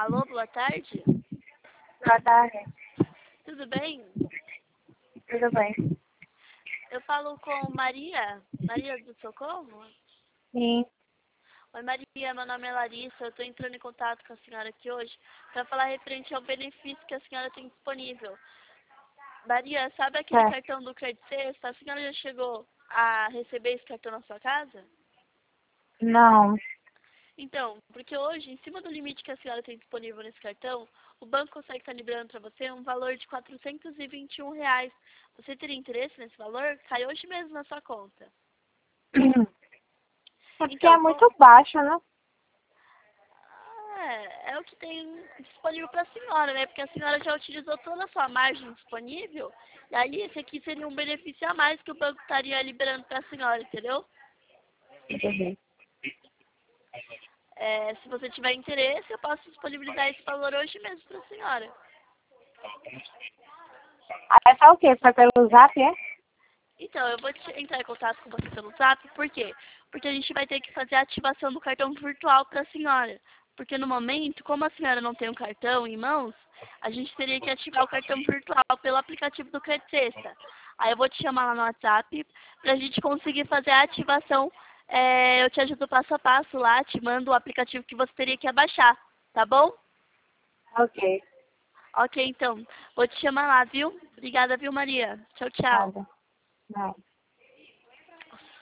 Alô, boa tarde. Boa tarde. Tudo bem? Tudo bem? Eu falo com Maria. Maria do Socorro? Sim. Oi, Maria. Meu nome é Larissa. Eu estou entrando em contato com a senhora aqui hoje para falar referente ao benefício que a senhora tem disponível. Maria, sabe aquele É. cartão do Crédito Sexta? A senhora já chegou a receber esse cartão na sua casa? Não. Então, porque hoje, em cima do limite que a senhora tem disponível nesse cartão, o banco consegue estar liberando para você um valor de R$ 421. Você teria interesse nesse valor? Cai hoje mesmo na sua conta. É porque é Então, muito baixo, né? é o que tem disponível para a senhora, né? Porque a senhora já utilizou toda a sua margem disponível, e aí esse aqui seria um benefício a mais que o banco estaria liberando para a senhora, entendeu? Entendi. Se você tiver interesse, eu posso disponibilizar esse valor hoje mesmo para a senhora. É só o quê? Foi pelo Zap, é? Então, eu vou entrar em contato com você pelo Zap, por quê? Porque a gente vai ter que fazer a ativação do cartão virtual para a senhora. Porque no momento, como a senhora não tem um cartão em mãos, a gente teria que ativar o cartão virtual pelo aplicativo do Crédito Sexta. Aí eu vou te chamar lá no WhatsApp para a gente conseguir fazer a ativação. Eu te ajudo passo a passo lá, te mando o aplicativo que você teria que abaixar, tá bom? Ok. Ok, então. Vou te chamar lá, viu? Obrigada, viu, Maria? Tchau, tchau. Nada. Não.